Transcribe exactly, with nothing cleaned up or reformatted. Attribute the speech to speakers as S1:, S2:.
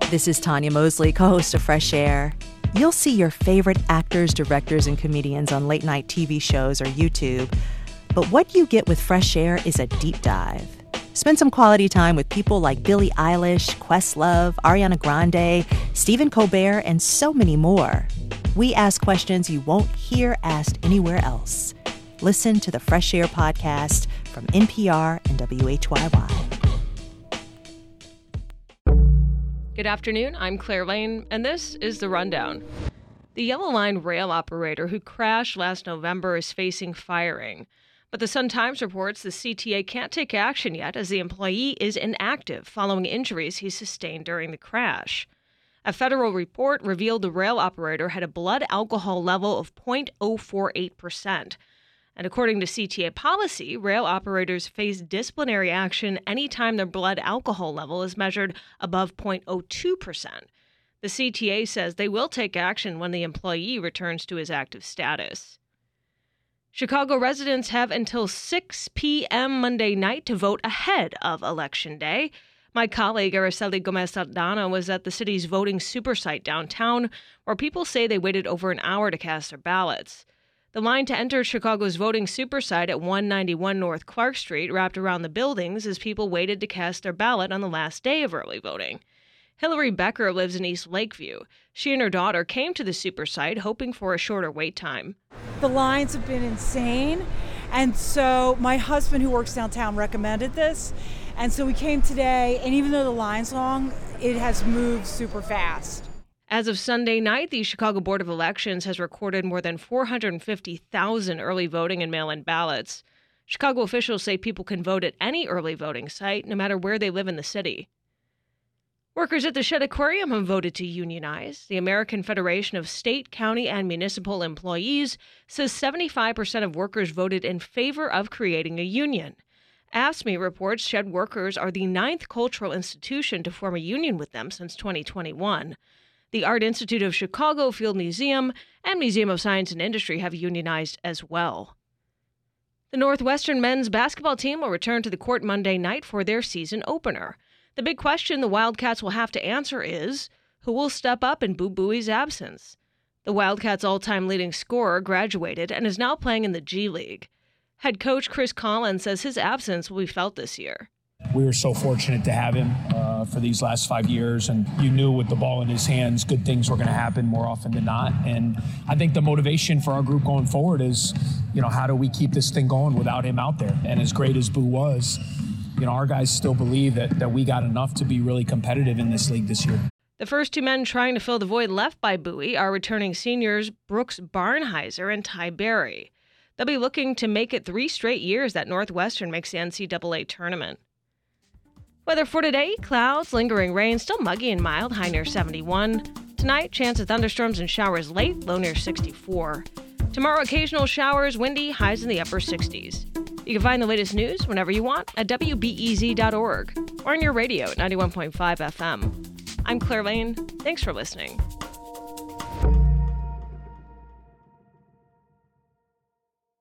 S1: This is Tanya Mosley, co-host of Fresh Air. You'll see your favorite actors, directors, and comedians on late-night T V shows or YouTube. But what you get with Fresh Air is a deep dive. Spend some quality time with people like Billie Eilish, Questlove, Ariana Grande, Stephen Colbert, and so many more. We ask questions you won't hear asked anywhere else. Listen to the Fresh Air podcast from N P R and W H Y Y.
S2: Good afternoon, I'm Claire Lane, and this is The Rundown. The Yellow Line rail operator who crashed last November is facing firing. But the Sun-Times reports the C T A can't take action yet as the employee is inactive following injuries he sustained during the crash. A federal report revealed the rail operator had a blood alcohol level of zero point zero four eight percent. And according to C T A policy, rail operators face disciplinary action anytime their blood alcohol level is measured above zero point zero two percent. The C T A says they will take action when the employee returns to his active status. Chicago residents have until six p.m. Monday night to vote ahead of Election Day. My colleague Araceli Gomez-Saldana was at the city's voting super site downtown, where people say they waited over an hour to cast their ballots. The line to enter Chicago's voting super site at one ninety-one North Clark Street wrapped around the buildings as people waited to cast their ballot on the last day of early voting. Hillary Becker lives in East Lakeview. She and her daughter came to the super site hoping for a shorter wait time.
S3: The lines have been insane, and so my husband, who works downtown, recommended this, and so we came today, and even though the line's long, it has moved super fast.
S2: As of Sunday night, the Chicago Board of Elections has recorded more than four hundred fifty thousand early voting and mail-in ballots. Chicago officials say people can vote at any early voting site, no matter where they live in the city. Workers at the Shedd Aquarium have voted to unionize. The American Federation of State, County, and Municipal Employees says seventy-five percent of workers voted in favor of creating a union. AFSCME reports Shedd workers are the ninth cultural institution to form a union with them since twenty twenty-one. The Art Institute of Chicago Field Museum and Museum of Science and Industry have unionized as well. The Northwestern men's basketball team will return to the court Monday night for their season opener. The big question the Wildcats will have to answer is, who will step up in Boo Buie's absence? The Wildcats' all-time leading scorer graduated and is now playing in the G League. Head coach Chris Collins says his absence will be felt this year.
S4: We were so fortunate to have him uh, for these last five years, and you knew with the ball in his hands, good things were going to happen more often than not. And I think the motivation for our group going forward is, you know, how do we keep this thing going without him out there? And as great as Boo was, you know, our guys still believe that, that we got enough to be really competitive in this league this year.
S2: The first two men trying to fill the void left by Buie are returning seniors Brooks Barnheiser and Ty Berry. They'll be looking to make it three straight years that Northwestern makes the N C double A tournament. Weather for today, clouds, lingering rain, still muggy and mild, high near seventy-one. Tonight, chance of thunderstorms and showers late, low near sixty-four. Tomorrow, occasional showers, windy, highs in the upper sixties. You can find the latest news whenever you want at W B E Z dot org or on your radio at ninety-one point five F M. I'm Claire Lane. Thanks for listening.